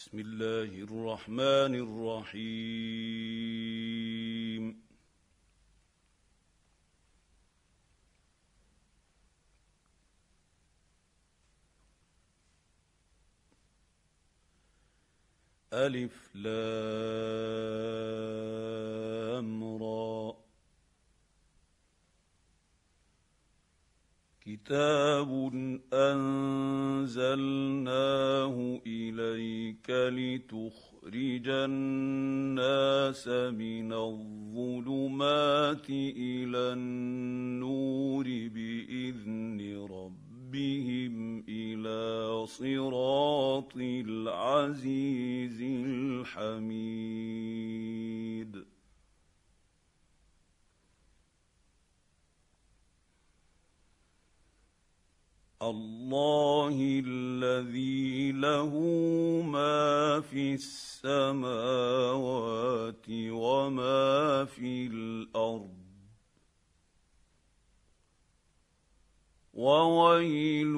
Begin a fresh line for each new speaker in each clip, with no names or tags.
بسم الله الرحمن الرحيم. ألف لام را. كتاب أنزلناه إليك لتخرج الناس من الظلمات إلى النور بإذن ربهم إلى صراط العزيز الحميد. الله الذي له ما في السماوات وما في الأرض، وويل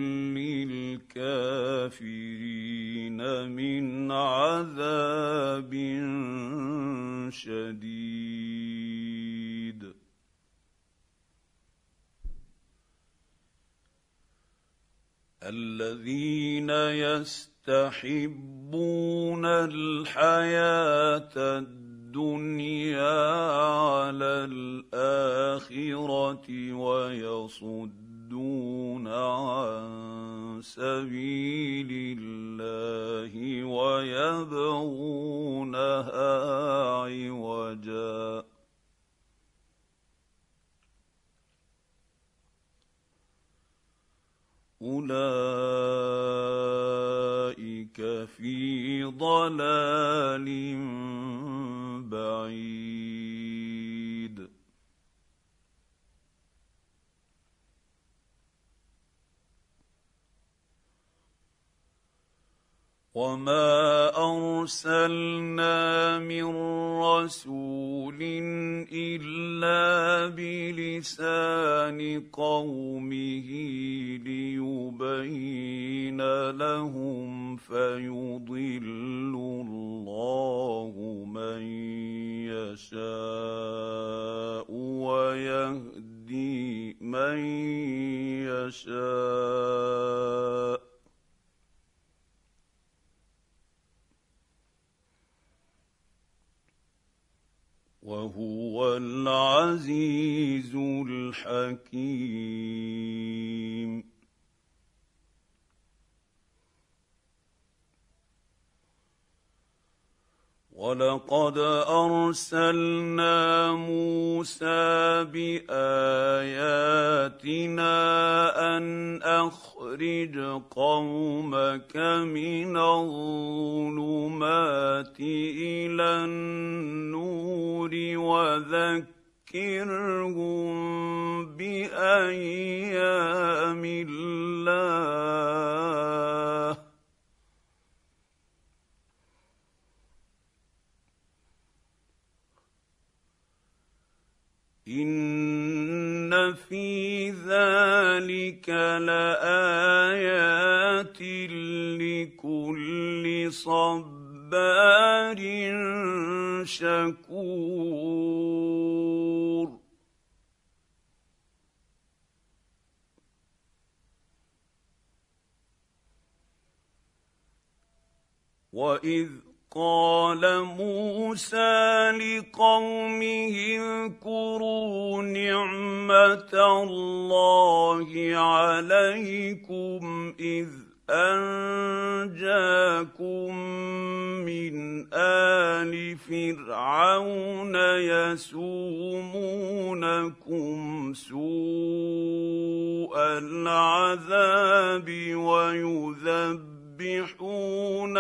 للكافرين من عذاب شديد. الذين يستحبون الحياة الدنيا على الآخرة ويصدون عن سبيل الله ويبغونها عوجا، أولئك في ضلال بعيد. وما أرسلنا من رسول إلا بلسان قومه ليبين لهم، فيضل الله من يشاء ويهدي من يشاء، وهو العزيز الحكيم. ولقد أرسلنا موسى بآياتنا أن أخرج قومك من الظلمات إلى النور وذكرهم بأيام الله، إن في ذلك لآيات لكل صبار شكور. وإذ قال موسى لقومه اذكروا نعمة الله عليكم إذ أنجاكم من آل فرعون يسومونكم سوء العذاب ويذبحون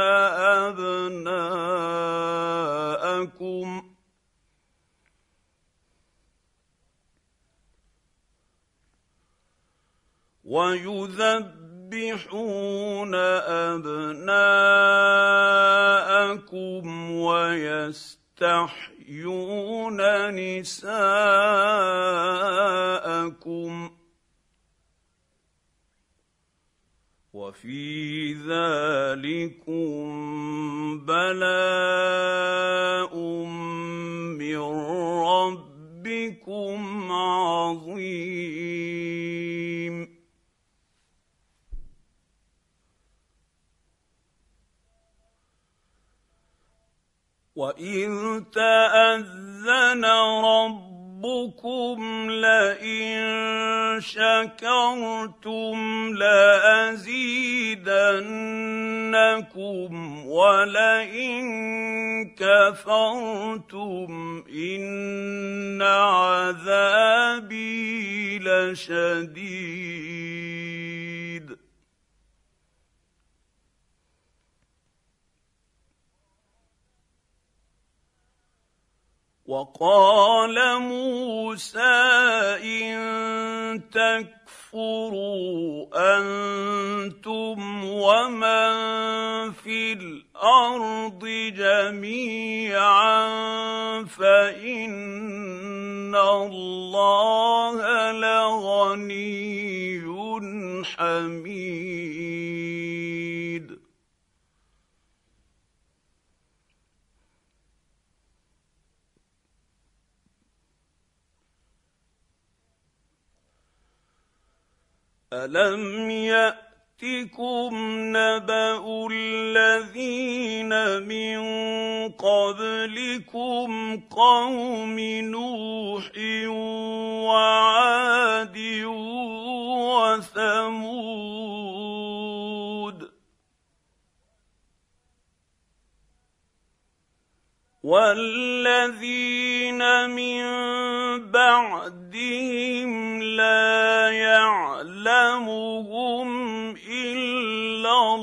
أبناءكم ويستحيون نساءكم، وفي ذلكم بلاء من ربكم عظيم وإذ تأذن ربكم لئن شكرتم لأزيدنكم ولئن كفرتم إن عذابي لشديد وقال موسى إن تكفروا أنتم ومن في الأرض جميعا فإن الله لغني حميد ألم يأتكم نبأ الذين من قبلكم قوم نوح وعاد وثمود والذين من بعدهم لا يعلمهم إلا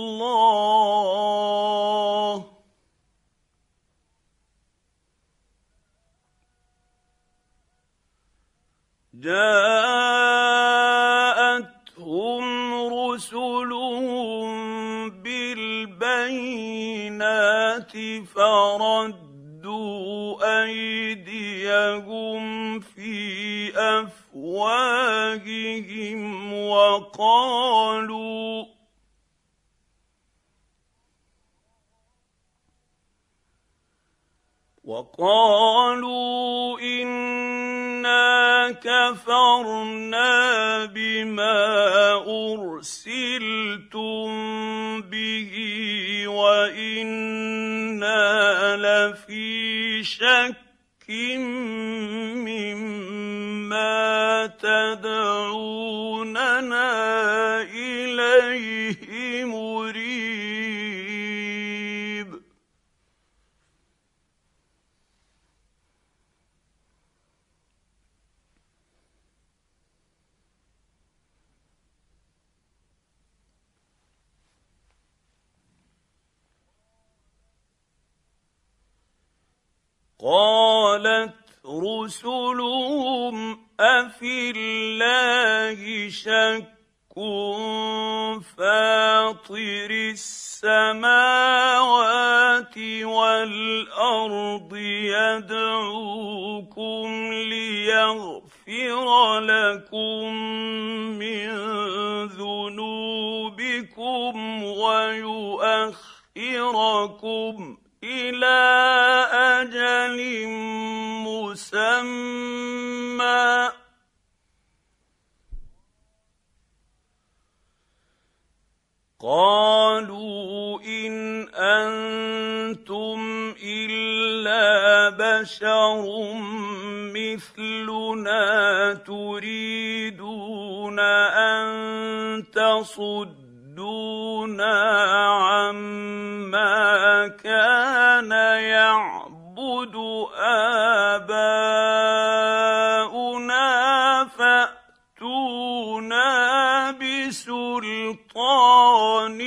الله جاءتهم رسلهم بالبينات فردوا أيديهم في أفواههم وقالوا إنا كفرنا بما أرسلتم به وإنا لفي شك مما تدعوننا إليه مريب قالت رسلهم أفي الله شك فاطر السماوات والأرض يدعوكم ليغفر لكم من ذنوبكم ويؤخركم إلى أجل مسمى قالوا إن أنتم إلا بشر مثلنا تريدون أن تصدونا عما كان يعبد آباؤنا فأتونا بسلطان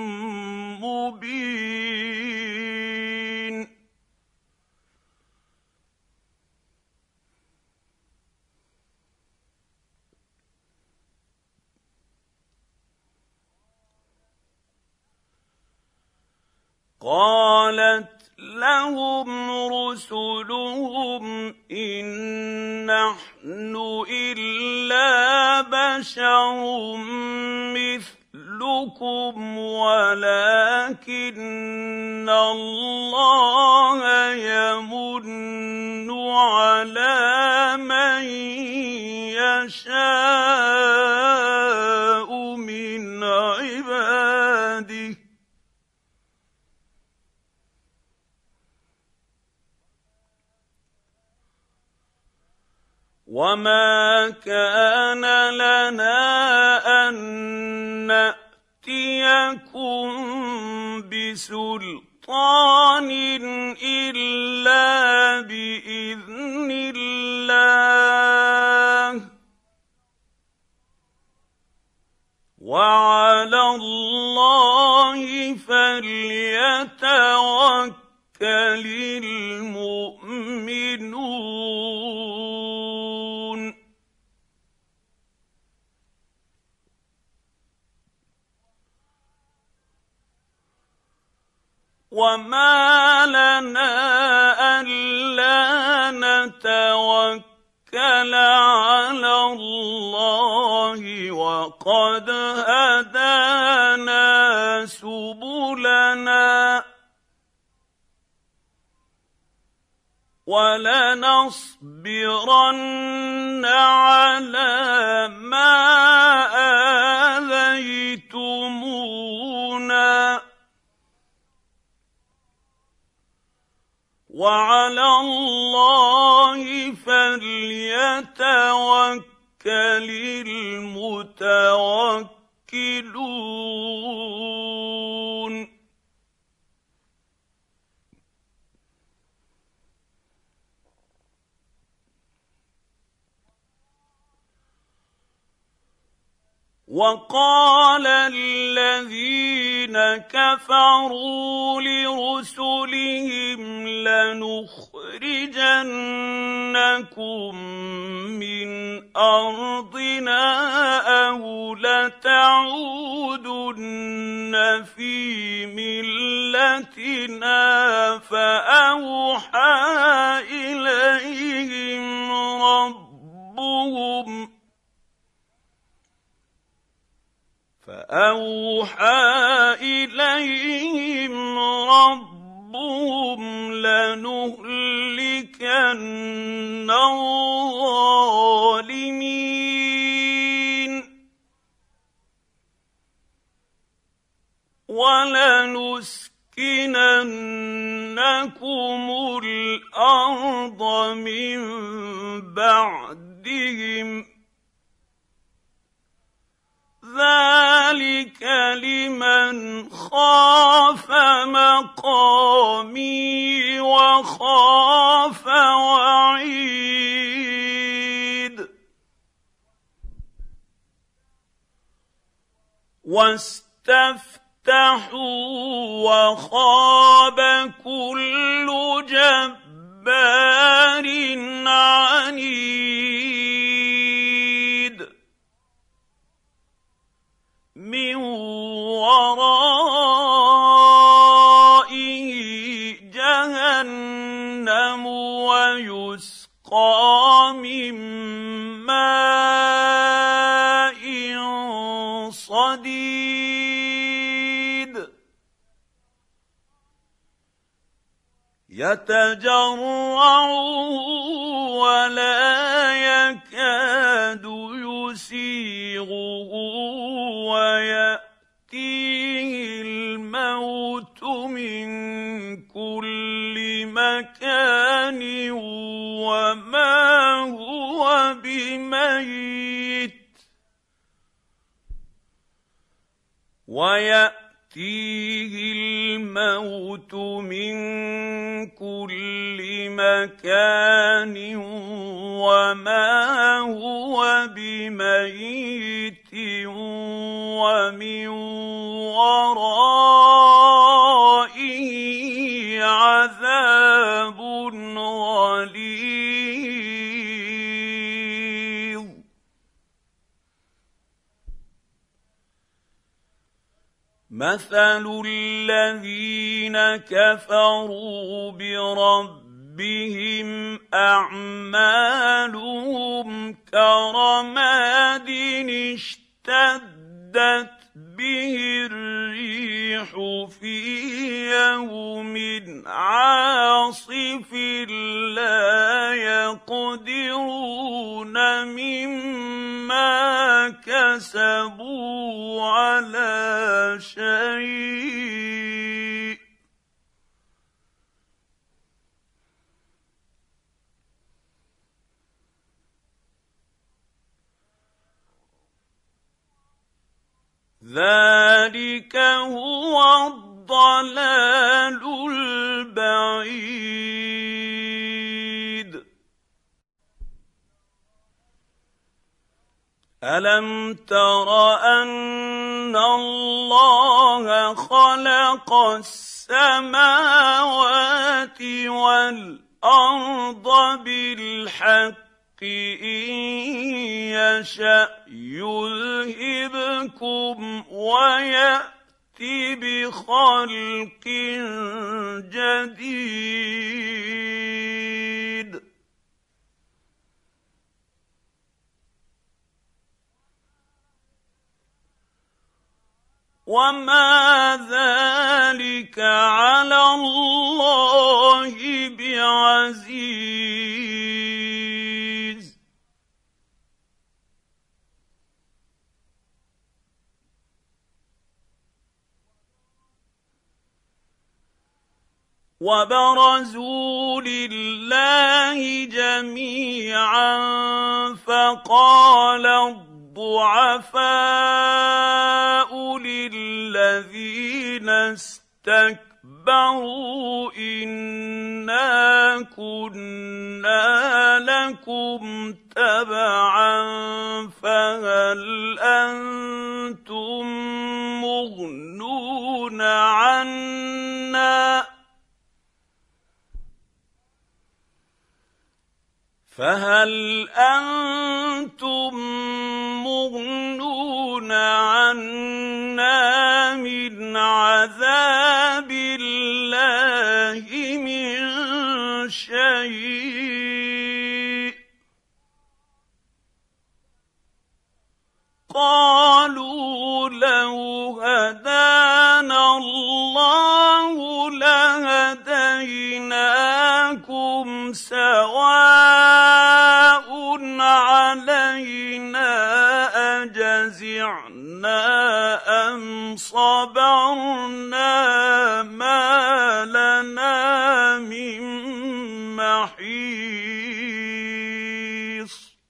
مبين قالت لهم رسلهم إن نحن إلا بشر مثلكم ينفعكم ولكن الله يمن على من يشاء من عباده وما كان لنا أن نأتيكم بسلطان إلا بإذن الله وعلى الله فليتوكل المؤمنون وما لنا ألا نتوكل على الله وقد هدانا سبلنا ولنصبرن على ما آذيتمونا وعلى الله فليتوكل المتوكلون وقال الذين كفروا لرسلهم لنخرجنكم من أرضنا أو لتعودن في ملتنا فأوحى إليهم ربهم لنهلكن الظالمين ولنسكننكم الأرض من بعدهم ذلك لمن خاف مقامي وخاف وعيد واستفتحوا وخاب كل جبار عنيد من ورائه جهنم ويسقى من ماء صديد يتجرعه ولا يكاد يسيغه ويأتيه الموت من كل مكان وما هو بميت ويأتيه الموت من كل مكان وما هو بميت ومن ورائه عذاب غليظ مثل الذين كفروا بربهم أعمالهم كرماد اشتدت به الريح في يوم عاصف لا يقدرون مما كسبوا على شيء ذلك هو الضلال البعيد ألم تر أن الله خلق السماوات والأرض بالحق إن يشأ يذهبكم ويأت بخلق جديد وما ذلك على الله بعزيز وبرزوا لله جميعا فقال الضعفاء للذين استكبروا إنا كنا لكم تبعا فهل أنتم مغنون عنا من عذاب الله من شيء قالوا لو هدانا الله لهديناكم سواء علينا أجزعنا أم صبرنا ما لنا من محيص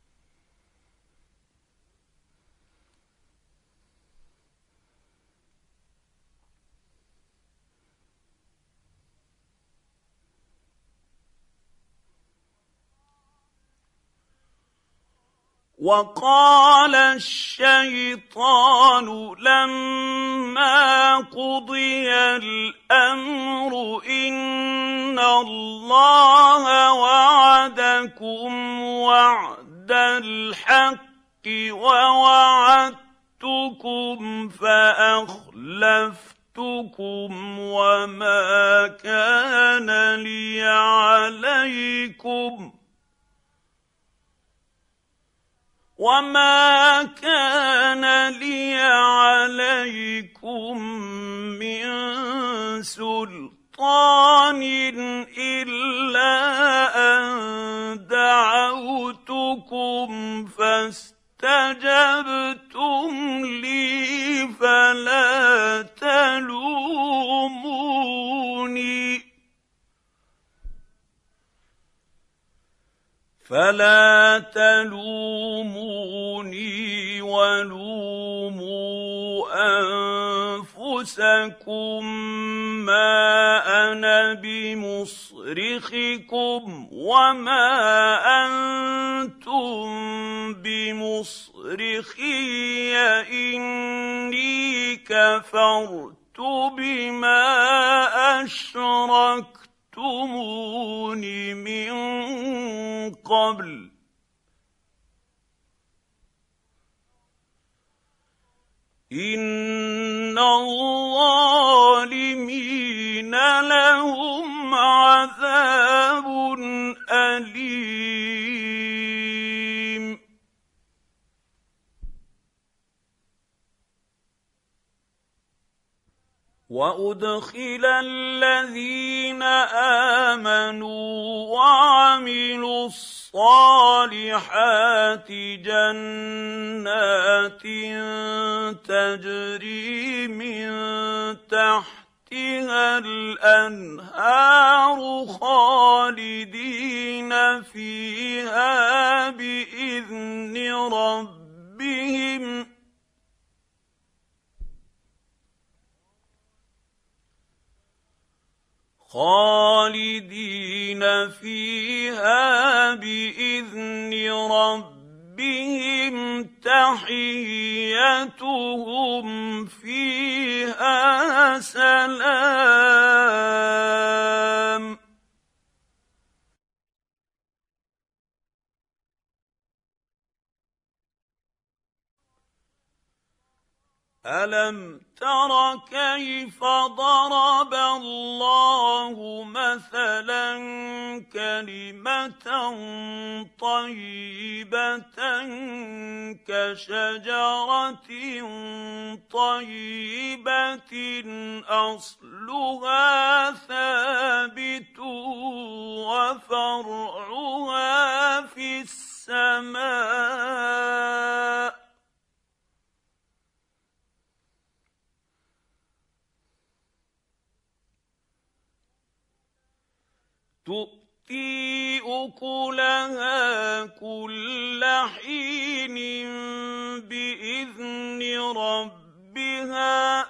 وقال الشيطان لما قضي الأمر إن الله وعدكم وعد الحق ووعدتكم فأخلفتكم وما كان لي عليكم من سلطان إلا أن دعوتكم فاستجبتم لي فلا تلوموني ولوموا أنفسكم ما أنا بمصرخكم وما أنتم بمصرخي إني كفرت بما أشركتمون من قبل إن الظالمين لهم عذاب أليم. 」 وادخل الذين امنوا وعملوا الصالحات جنات تجري من تحتها الانهار خالدين فيها باذن ربهم تحيتهم فيها سلام. ألم تر كيف ضرب الله مثلا كلمة طيبة كشجرة طيبة أصلها ثابت وفرعها في السماء تؤتي أكلها كل حين بإذن ربها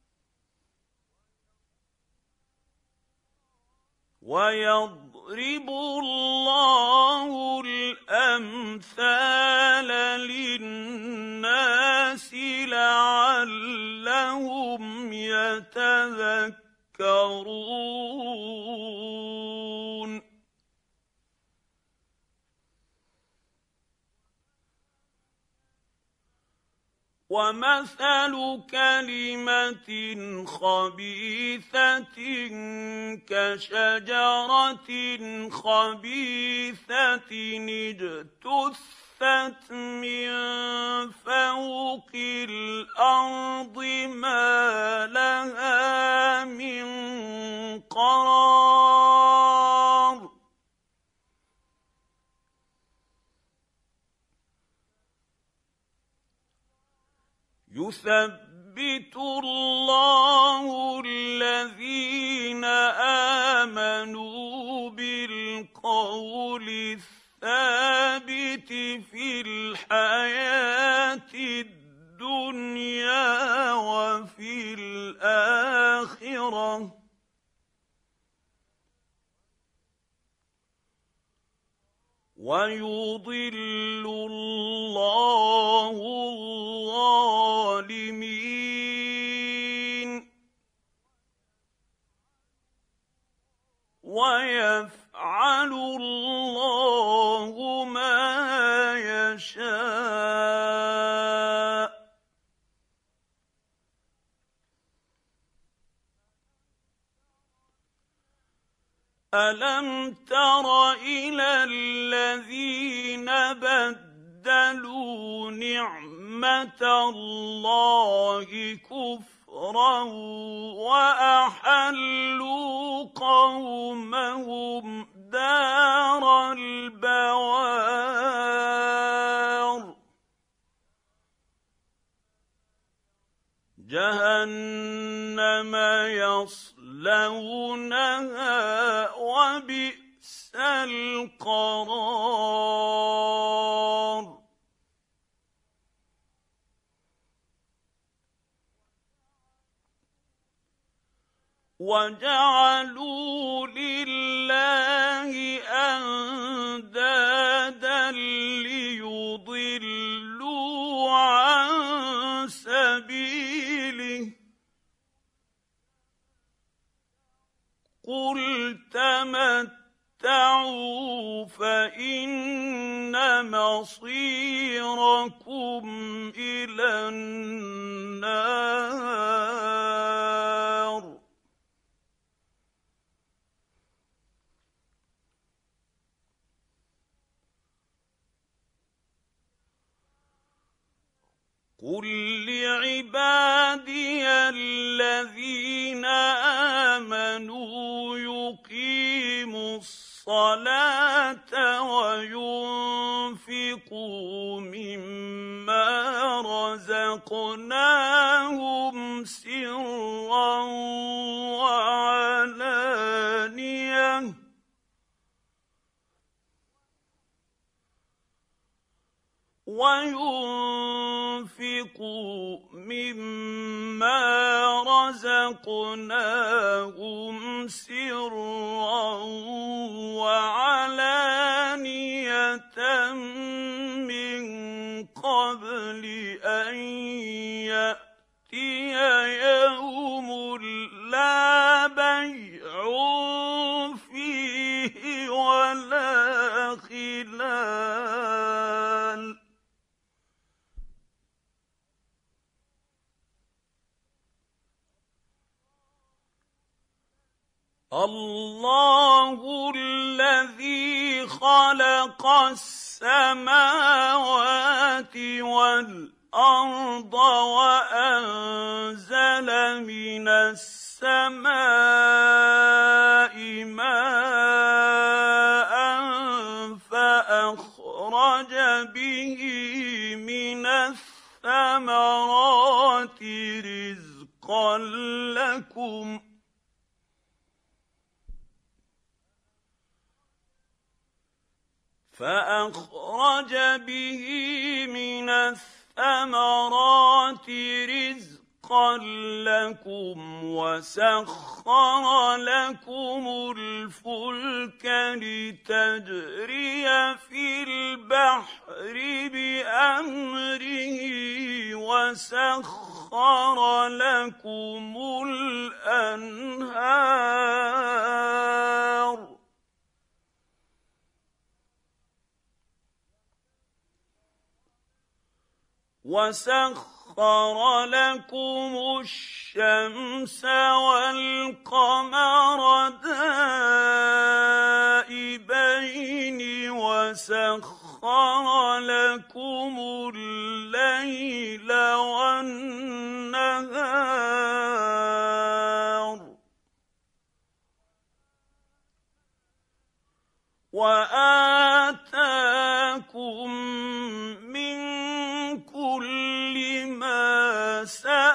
ويضرب الله الأمثال للناس لعلهم يتذكرون. ومثل كلمة خبيثة كشجرة خبيثة اجتثت من فوق الأرض ما لها من قرار. يثبت الله الذين آمنوا بالقول الثابت في الحياة الدنيا وفي الآخرة ويضل الله الظالمين ويفعل الله ما يشاء. ألم تر إلى الذين بدلوا نعمة الله كفرا وأحلوا قومهم دار البوار جهنم يصلونها وبئس القرار. وجعلوا لله أندادا ليضلوا عن سبيله قل تمتعوا فإن مصيركم إلى النار. قل لعبادي الذين الصلاة وينفقوا مما رزقناهم سرا وعلانية من قبل أن يأتي يوم لا بيع فيه ولا خلال الله الذي خلق السماوات والأرض وأنزل من السماء ماء فأخرج به من الثمرات رزقا لكم وسخر لكم الفلك لتجري في البحر بأمره وسخر لكم الأنهار وسخر لكم الشمس والقمر دائبين وسخر لكم الليل والنهار وآتاكم من كل ما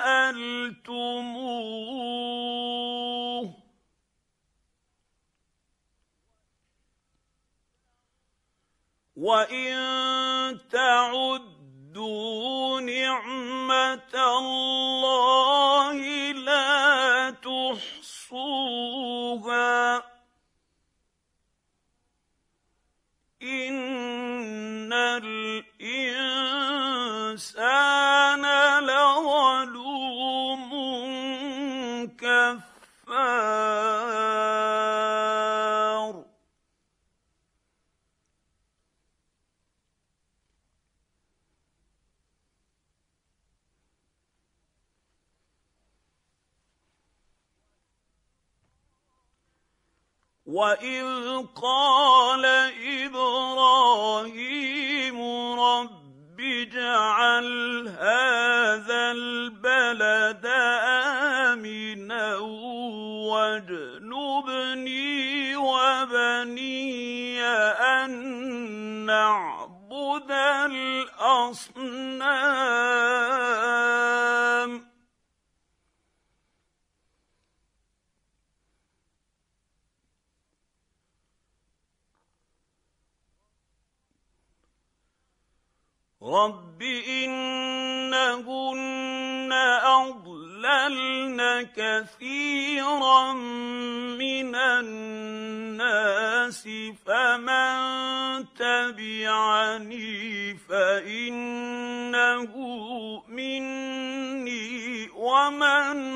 سألتموه وإن تعدوا نعمة الله لا تحصوها إن الإنسان لظلوم كفار وإذ قال إبراهيم رب اجعل هذا البلد آمنا واجنبني وبني أن نعبد الأصنام رب إنهن أضللن كثيرا من الناس فمن تبعني فإنه مني ومن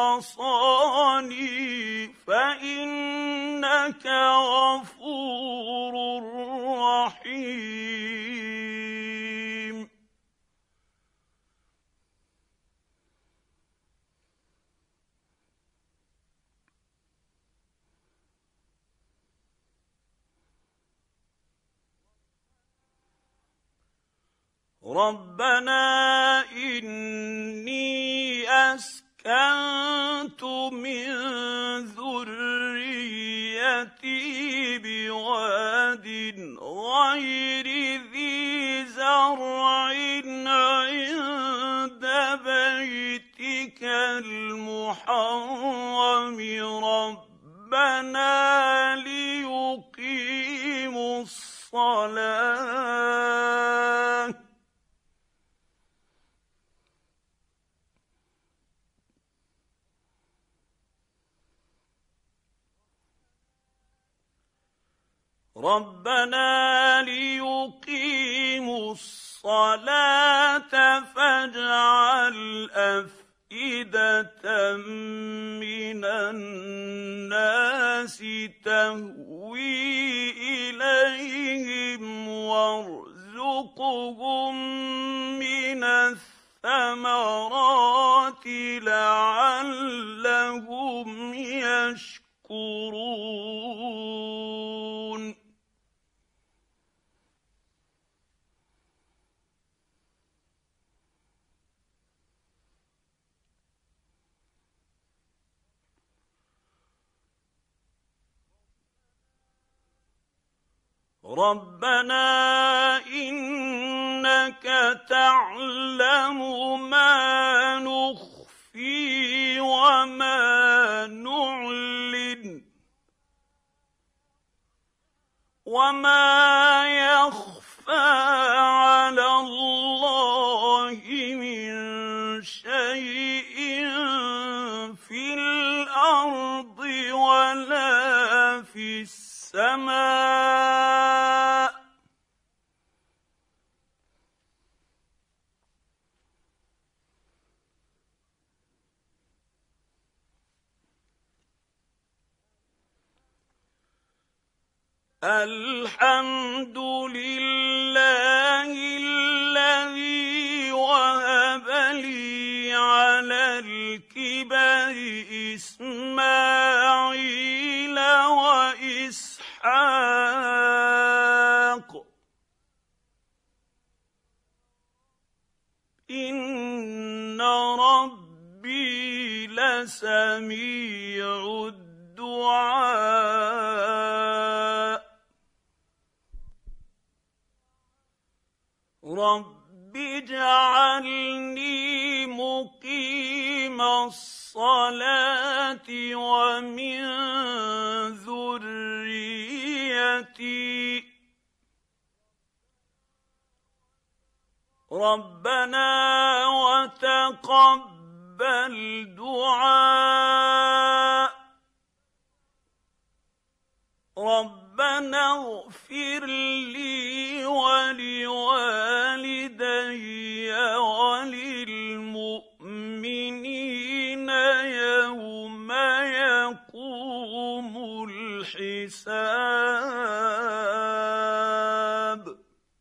عصاني فإنك غفور رحيم ربنا إني أسكنت من ذريتي بغير الْمُحَرَّمِ رَبَّنَا لِيُقِيمُوا الصَّلَاةَ فاجعل أفئدة مِّنَ النَّاسِ تَهْوِي إِلَيْهِمْ وَارْزُقْهُم مِّنَ الثَّمَرَاتِ لَعَلَّهُمْ يَشْكُرُونَ رَبَّنَا إِنَّكَ تَعْلَمُ مَا نُخْفِي وَمَا نُعْلِنُ وَمَا يَخْفَىٰ عَلَى اللَّهِ مِن شَيْءٍ فِي الْأَرْضِ وَلَا فِي السَّمَاءِ الْحَمْدُ لِلَّهِ الَّذِي وَهَبَ لِي عَلَى الْكِبَرِ إِسْمَاعِيلَ وَإِسْحَاقَ إِنَّ رَبِّي لَسَمِيعُ الدُّعَاءِ رَبِّ اجْعَلْنِي مُقِيمَ الصَّلَاةِ وَمِن ذُرِّيَّتِي رَبَّنَا وَتَقَبَّلْ دُعَاءِ رَبَّنَا اغْفِرْ لِي وَلِوَالِدَيَّ وَلِلْمُؤْمِنِينَ يَوْمَ يَقُومُ الْحِسَابُ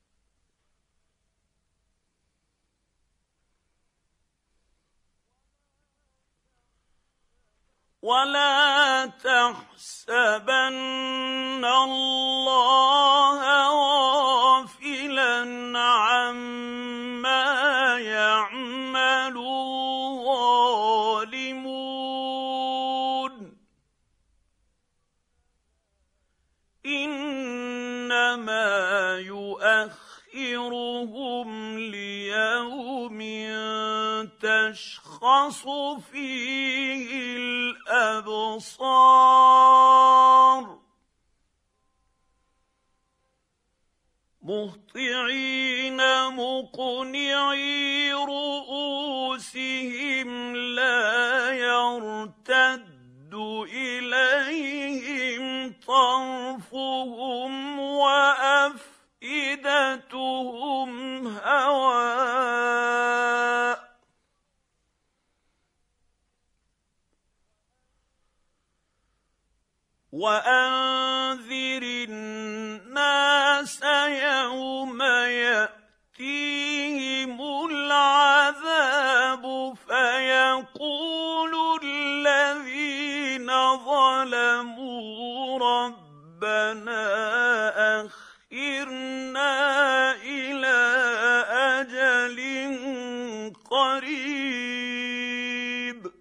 وَلَا تَحْسَبَنَّ اللَّهَ غَافِلًا عَمَّا يَعْمَلُ الظَّالِمُونَ إِنَّمَا يُؤَخِّرُهُمْ لِيَوْمٍ تَشْخَصُ فِيهِ الْأَبْصَارُ مُهْطِعِينَ مُقْنِعِي رُءُوسِهِمْ لَا يَرْتَدُّ إِلَيْهِمْ طَرْفُهُمْ وَأَفْئِدَتُهُمْ هَوَاءٌ وَأَنذِرِ النَّاسَ يَوْمَ يَأْتِيهِمُ الْعَذَابُ فَيَقُولُ الَّذِينَ ظَلَمُوا رَبَّنَا أَخِّرْنَا إِلَىٰ أَجَلٍ قَرِيبٍ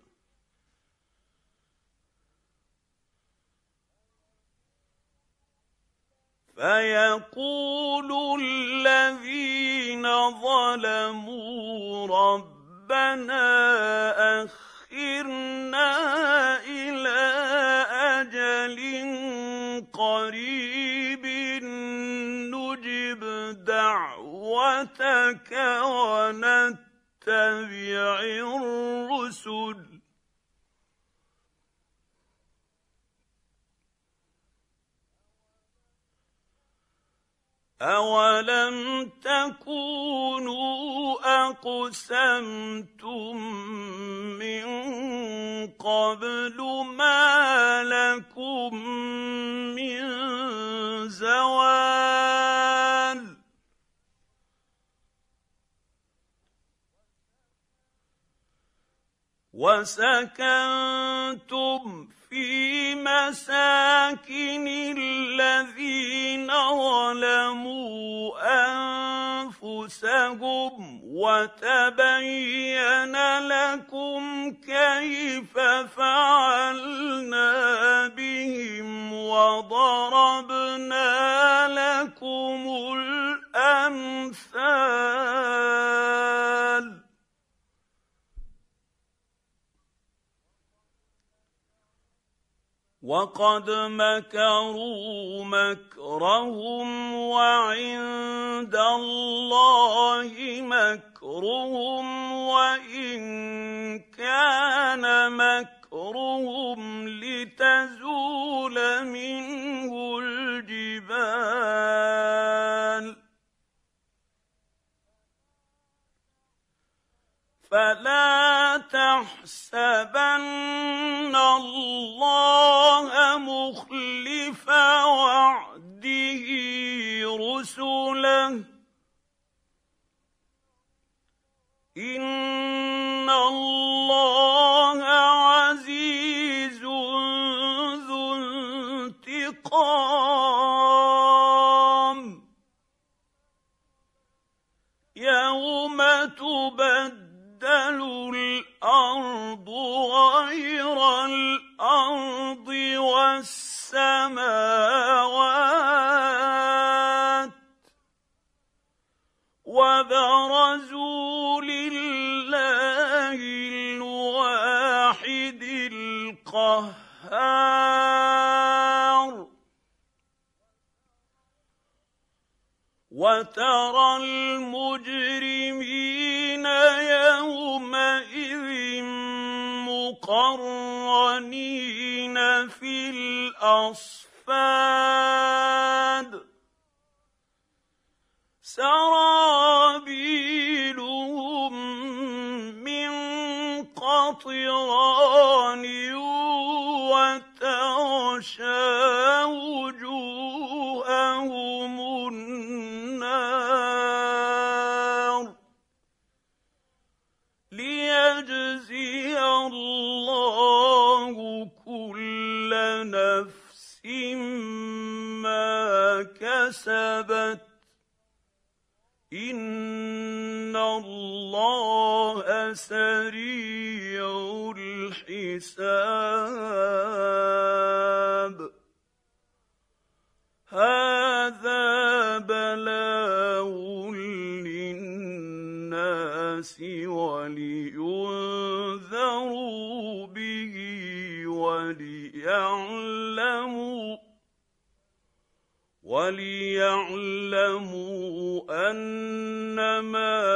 فَيَقُولُ الَّذِينَ ظَلَمُوا رَبَّنَا أَخِّرْنَا نُؤْمِنَ لَكَ وَنَتَّبِعِ الرُّسُلَ ۗ أَوَلَمْ تَكُونُوا أَقْسَمْتُم مِّن قَبْلُ مَا لَكُم مِّن زَوَالٍ وَسَكَنتُمْ فِي مَسَاكِنِ الَّذِينَ ظَلَمُوا أَنفُسَهُمْ وَتَبَيَّنَ لَكُمْ كَيْفَ فَعَلْنَا بِهِمْ وَضَرَبْنَا لَكُمُ الْأَمْثَالَ ۚ وَقَدْ مَكَرُوا مَكْرَهُمْ وَعِندَ اللَّهِ مَكْرُهُمْ وَإِن كَانَ مَكْرُهُمْ لِتَزُولَ مِنْهُ الْجِبَالُ فَلَا تَحْسَبَنَّ اللَّهَ مُخْلِفَ وَعْدِهِ رُسُلَهُ ۗ إِنَّ اللَّهَ عَزِيزٌ ذُو انتِقَامٍ. يَوْمَ تُبَدَّلُ الْأَرْضُ غَيْرَ الْأَرْضِ وَالسَّمَاوَاتُ وَبَرَزُوا لِلَّهِ الْوَاحِدِ الْقَهَّارِ وَتَرَى الْمُجْرِمِينَ يَوْمَئِذٍ مُّقَرَّنِينَ فِي الْأَصْفَادِ سَرَابِيلُهُم مِّن قَطِرَانٍ وَتَغْشَىٰ وُجُوهَهُمُ النَّارُ لِيَجْزِيَ اللَّهُ كُلَّ نَفْسٍ مَّا كَسَبَتْ ۚ إِنَّ اللَّهَ سَرِيعُ الْحِسَابِ. هَٰذَا بَلَاغٌ لِّلنَّاسِ وَلِيُنذَرُوا بِهِ وَلِيَعْلَمُوا أَنَّمَا